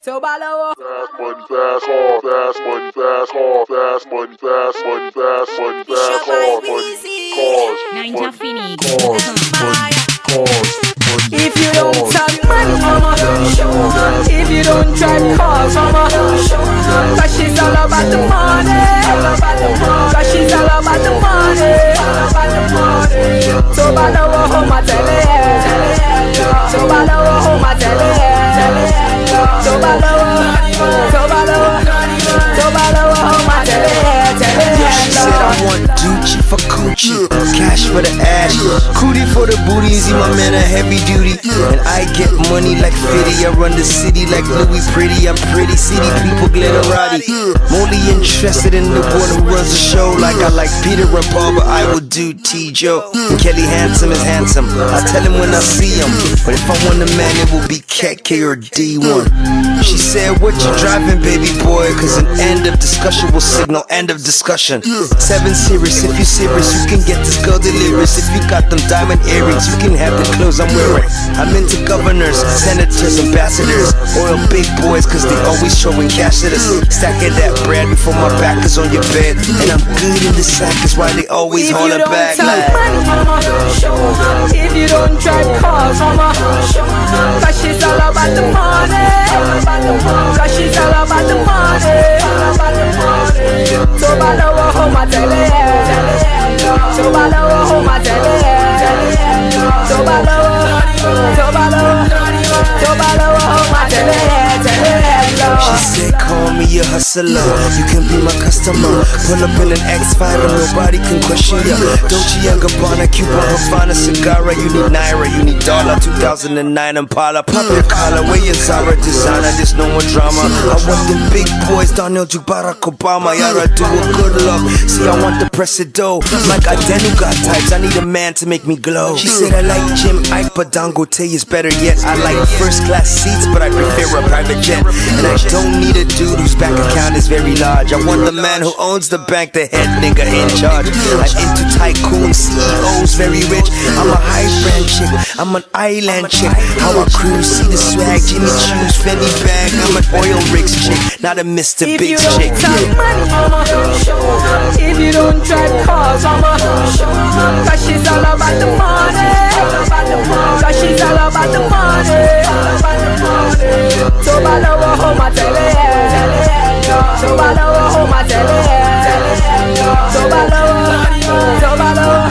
So balawo. Fast money, fast hard, fast money, fast hard, fast money, fast money, fast money, fast hard, money, cars, Ninja Phoenix. If you don't have money, mama, if you don't drive cars, mama, cause she's all about the money, cause she's all about the money. So balawo home a tele, so balawo home a tele. So balawo, home a tele. She said I want Gucci for coochie, cash for the ash, cootie for the booty. See my man a heavy duty, and I get money like 50. I run the city like Louis Pretty. I'm pretty city people glitterati. I'm only interested in the one who runs the show. Like I like Peter and Paul, but I will do T. Joe. Kelly Handsome is handsome. I tell him when I see him, but if I want a man, it will be Cat K or D1. She said, what you driving, baby boy? Cause an end of discussion will signal end of discussion. 7 Series, if you serious, you can get this girl delirious. If you got them diamond earrings, you can have the clothes I'm wearing. I'm into governors, senators, ambassadors, oil big boys, cause they always showing cash at us. Stacking that bread before my back is on your bed. And I'm good in the sack, is why they always hold it back. If you don't drive cars, mama, cause she's all about the money, cause she's all about the money. So balawo home a tele, so balawo home a tele, so balawo home a tele. She said, call me a hustler, you can be my customer. Pull up in an X5 and nobody can question ya. Dolce & Gabbana, Cuba, Havana, Cigarra. You need Naira, you need dollar. 2009 Impala, pop your collar. Where your Zara designer, there's no more drama. I want the big boys, Donald Duke, Barack Obama. Yara do a good luck. See, I want the presido. Like I got types, I need a man to make me glow. She said, I like Jim Ike, but Dangote is better yet. I like first class seats, but I prefer a private jet. And I don't need a dude whose bank account is very large. I want the man who owns the bank, the head nigga in charge. I'm into tycoons, CEOs, very rich. I'm a high brand chick, I'm an island chick. How I cruise, see the swag, Jimmy Choo's, Fendi bag. I'm an oil rigs chick, not a Mr. Big chick. If you don't have money, mama, if you don't drive cars, mama, cause she's all about the money, cause she's all about the money. So balawo home a tele, so balawo home a tele, so balawo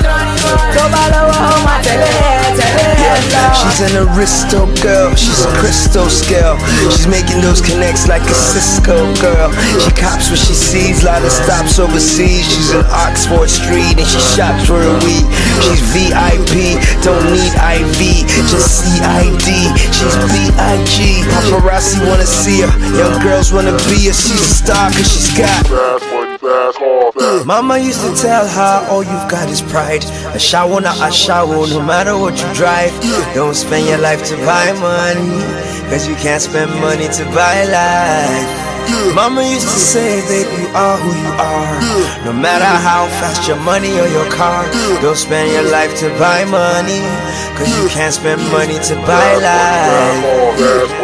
home a tele. She's an aristo girl, she's a crystal scale. She's making those connects like a Cisco girl. She cops what she sees, lot of stops overseas. She's in Oxford Street and she shops for a week. She's VIP, don't need IV, just CID. She's B.I.G. Paparazzi wanna see her, young girls wanna be her. She's a star cause she's got fast money, fast hard, fast. Mama used to tell her, all you've got is pride. A shower, not a shower, no matter what you drive. Don't spend your life to buy money, cause you can't spend money to buy life. Mama used to say, babe, you are who you are. No matter how fast your money or your car. Don't spend your life to buy money, cause you can't spend money to buy life.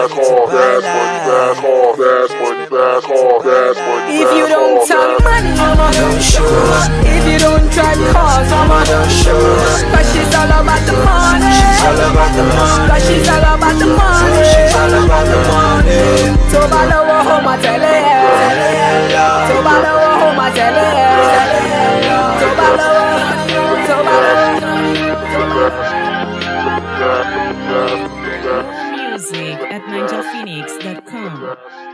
If you don't have money, mama, if you don't drive cars, mama, cause she's all about the money, cause she's all about the money. So balawo home a tele, so balawo home a tele, so balawo. Music at ninjaphoenix.com.